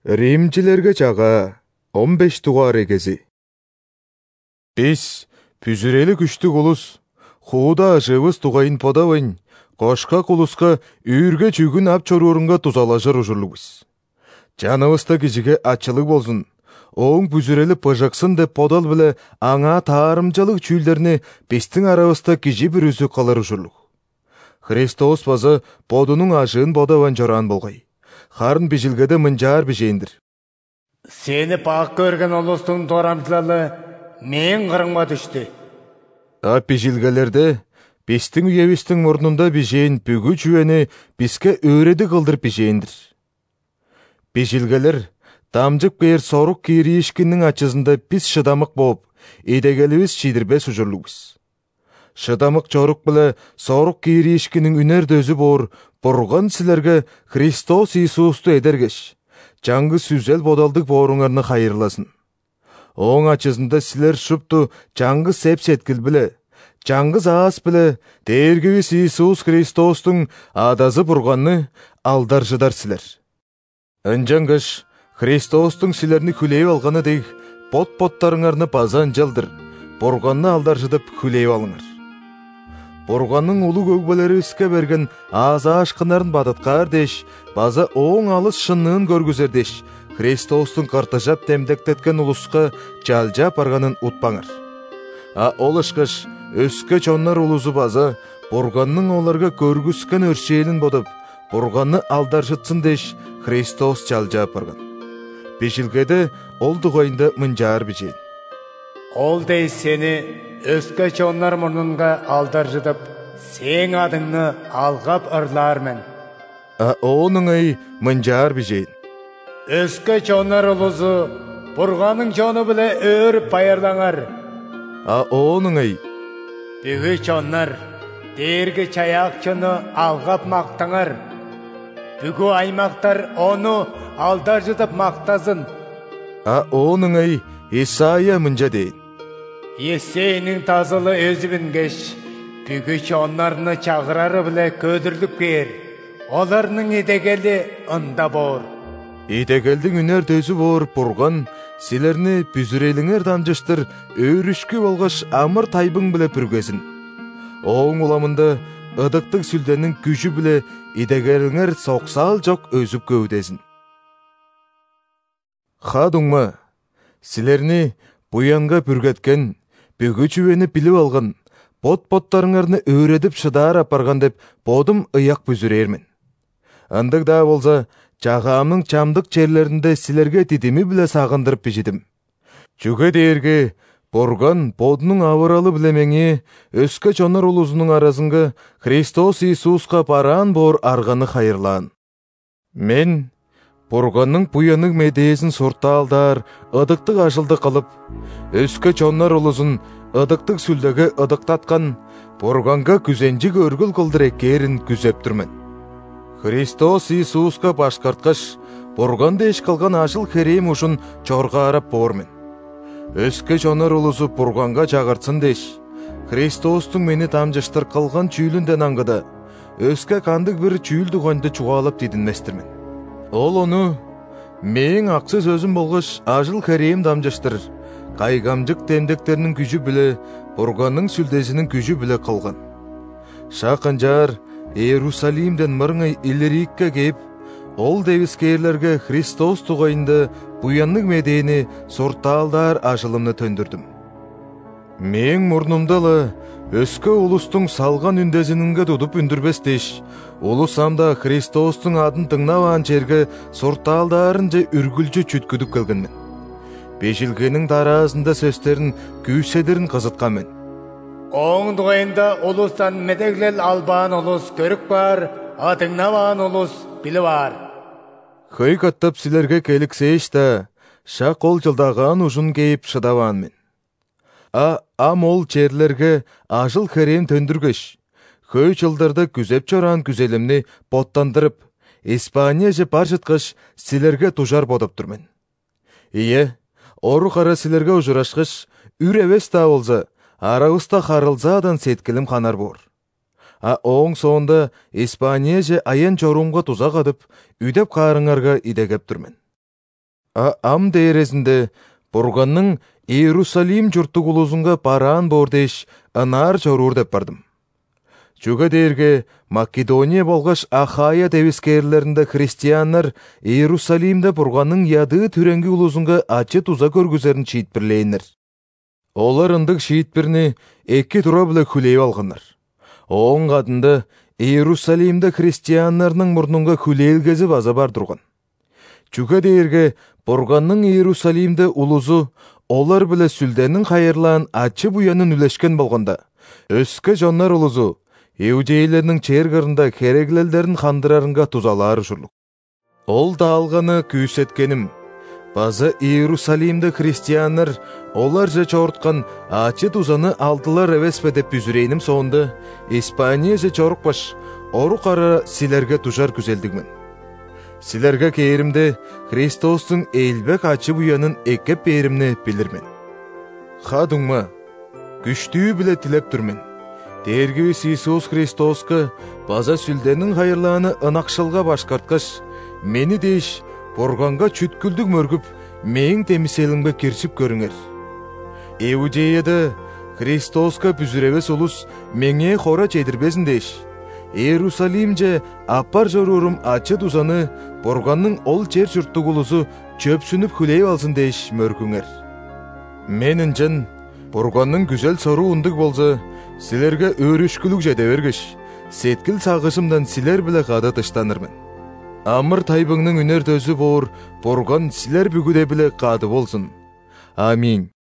Римчилерге жага 15 тугаар эгези. Биз бүзүрели күчтүк улус, хууда ажыбыз тугайын подабын, кошкак улуска үйрге чүгүн ап чоруорунга тузалажыр ужурлугбиз. Жаныбызда кижиге ачылык болсун, оң бүзүрели пыжыксын деп подал биле аңа таарымчалык чүүлдерни биздин арабызда кижи бир үзү калар ужурлук. Христос базы подунун ажыын бодабан жоран болгай. Харын бижилгеде мынжаар бижейиндир. Сени бак көрген улустун дорамчылары мен кырыңма түштү. Бижилгелерде биздин үйебиздин мурнунда бижейин бүгү жүйени бизге өөреди кылдыр бижейиндир. Бижилгелер дамжып кээр сорук кийришкинин ачысында биз шыдамык болуп, идегелибиз чийдирбес ужурлугбиз. Шыдамык жорук биле сорук кийришкинин үнер дөзү боор Бурган силерге Христос Иисусту эдергеш, жаңгы сүзел бодалдык бооруңарны хайырласын. Оң ачысында силер шупту жаңгы сеп сеткил биле, жаңгы заас биле Дээргибиз Иисус Христостун адазы Бурганны алдаржыдар силер. Ынжаңгыш Христостун силерни хүлейип алганы дег, пот-поттарыңарны база ынжалдыр, Бурганны алдаржыдып хүлейип алыңар. Бурганның улу көгбөлөрүбүзгө берген аза ашкынарын бадыткаар деш, база оң алыс шынныын көргүзер деш, Христостун картажап демдектеткен улуска жалжап барганын утпаңар. Ол ышкыш өскө чоннар улузу база Бурганның оларга көргүзгөн өршээлин бодуп, Бурганны алдаржытсын деш, Христос жалжап барган. Бижилгеде ол дугайында мынжаар бижейин. Ол дей сени өскө чоннар мурнунга алдаржытып, сең адыңны алгап ырлаармен. Онуңай мынжаар бижейин. Өскө чоннар улузу Бурганның жону биле өөрүп байырлаңар. Онуңай. Бүгү чоннар Дээрги чаяк жону алгап мактаңар. Бүгү аймактар ону алдаржытып мактасын. Онуңай Исайя мынжа дейин. Есейнин тазылы өзү бингеш, бүгү чоннарны чагырары биле көдүрлүп кээр. Оларның идегели ында боор. Идегелдин үнер дөзү боор Бурган силерни бүзүрелиңер дамжыштыр өөрүшкү болгош амыр тайбың биле пүргесин. Оң уламында ыдыктык сүлденин күчү биле идегелиңер соксаал жок өзүп көөдесин. Хадуңма, силерни буянга пүргеткен, бүгү чүвени билип алган, пот-поттарыңарны өөредип шыдаар апарган деп бодум ыяк бүзүрээрмин. Ындык да болса, жагаамдын чамдык жерлеринде силерге титими биле сагындырып бижидим. Чүге дээрге Бурган бодунун абыралы биле меңи өскө чоннор улузунун арасынга Христос Иисуска бараан боор арганы хайырлаан. Мен Бурганның буянык медээсин суртаалдар, ыдыктык ажылды кылып, өскө чоннор улузун ыдыктык сүлдөгө ыдыктаткан, Бурганга күзенчи көргүл кылдыр экээрин күзөптүрмүн. Христос Иисуска башкарткыч, Бурган деш кылган ажыл херем ушун чоргаарап боормун. Өскө чоннор улузу Бурганга жагыртсын деш, Христостун мени дамжыштыр кылган чүүлүндөн аңгыда, өскө кандык бир чүүл дуганды чугаалап дидинместирмин. Ол ону мең аксыз өзүм болгош ажыл херем дамжыштыр, кайгамжык демдектеринин күчү биле, Бурганның сүлдесинин күчү биле кылган. Шакынжар Иерусалимден мырыңай Иллирикке кеп, ол дебискерлерге Христос тугайында буяннык медээни суртаалдар ажылымны төндүрдүм. Мең мурнумдала өскө улустуң салган үндезининге тудуп үндүрбес деш, улусамда Христостун адын тыңнабаан жерге суртаалдарын же үргүлчү чүткүдүп келгенмин. Бижилгенин дараасында сөздөрүн күйседерин кызытканмын. Оң дугайында улустан медеглел албаан улус көрүк бар, атыңнабаан улус били бар. Хый каттап силерге келиксейш да, шак ол жылдаган ужун кейип шыдабаанмын. Ол жерлерге ажыл херем төндүргөш, хый жылдарда күзеп чораан күзелимни боттандырып, Испания же баржыткыш силерге тужар бодоп турмун. Ору кара силерге ужурашкыш, үр эбес да болса, арабызда харылзаадан сеткилим ханар боор. Оң соонда Испания же аян чорумга тузак адып, үйдеп каарыңарга идегеп турмун. Ам дээресинде Бурганның Иерусалим журттук улузунга бараан боор деш ынаар чоруур деп бардым. Чуга дээрге Македония болгош Ахая дебискерлеринде христианнар Иерусалимде Бурганның яды түренги улузунга ачы туза көргүзерин чиитпирлейиннер. Олар ындык чиитпирни 2 тура биле хүлейип алганнар. Оң кадында Иерусалимде христианнарның мурнунга хүлээлгези база бар турган. Чуга дээрге Бурганның Иерусалимде улузу олар биле сүлденин хайырлаан ачы буянын үлешкен болгонда, өскө жоннар улузу иудейлернин чергырында кереглелдерин хандырарынга тузалаар ушурлук. Ол да алганы күүсеткеним. База Иерусалимде христианнар олар же чорткан ачы тузаны алдылар эвеспе деп бүзүрейним соонда Испания же чорукпаш орук ара силерге тужар күзелдигмен. Силерге кейримде Христостун элбек ачы буянын эккеп беримни билирмен. Хадуңма, күчтүү биле тилеп турмен. Дээргибиз Иисус Христоска база сүлденин хайырлааны ынакшылга башкарткаш, мени деш Бурганга чүткүлдүк мөргүп, мээң темиселимге кирчип көрүңөр. Иудеяда Христоска бүзүребес улус меңе хора чедирбесин деш. Иерусалим же аппар жорурум ачы тузаны Бурганның ол жер журттук улузу чөпсүнүп хүлейип алсын деш мөргүңөр. Менинчен Бурганның güzel сору ундук болса, силерге өрүшкүлүк жете бергеш, сеткил сагышымдан силер биле када тыштанырмын. Амыр тайбыңның үнер дөзү боор, Бурган силер бүгүде биле кады болсын. Аминь.